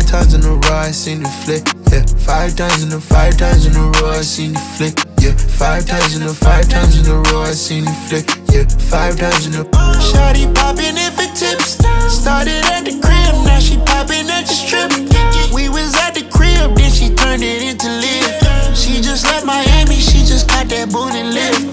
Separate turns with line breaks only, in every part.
5 times in a row, I seen the flick. Yeah, 5 times in a 5 times in a row, I seen the flick. Yeah, 5 times in a 5 times in a row, I seen the flick. Yeah, 5 times in a.
Shawty popping in for tips. Started at the crib, now she popping at the strip. We was at the crib, then she turned it into live. She just left Miami, she just got that booty lift.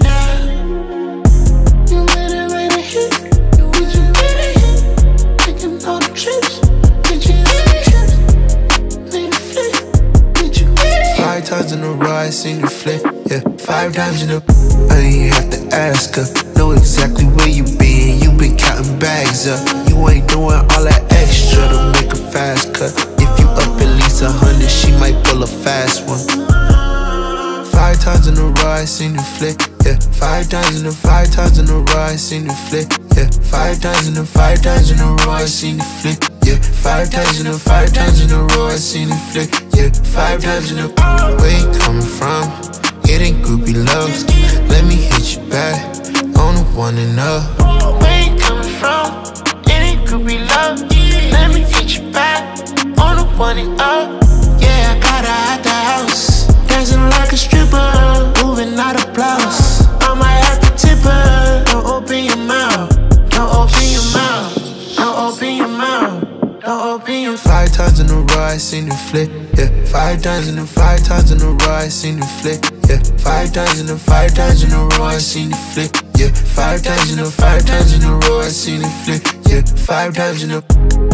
You made it right hit. Did you get it? Taking all the trips. Did you get it? Made a flip. Did you get it?
5 times in a row, I seen the flick. Yeah, 5 times in a. I ain't have to ask her. Know exactly where you been. You been counting bags up. You ain't doing all that extra to make a fast cut. If you up at least 100, she might pull a fast one. 5 times in a row, I seen the flick. Yeah, 5 times in a 5 times in a row, I seen the flick. Yeah, 5 times in a 5 times in a row, I seen the flick. Yeah, 5 times in a 5 times in a row, I seen the flick. Yeah, 5 times in a. Where you coming from? It ain't groupie love. Let me hit you back on the one and up.
Where you coming from? It ain't groupie love. Let me hit you back on the one and up. Yeah, I got her out the house, dancing like a stripper, moving out of blouse. I might have to tip her. Don't open your mouth. Don't open your mouth. Don't open your mouth. Don't open your mouth.
5 times in a row, I seen the flick. Yeah, 5 times in a 5 times in a row, I seen the flick. Yeah, 5 times in a 5 times in a row, I seen the flick. Yeah, 5 times in a 5 times in a row, I seen the flick. Yeah, 5 times in a.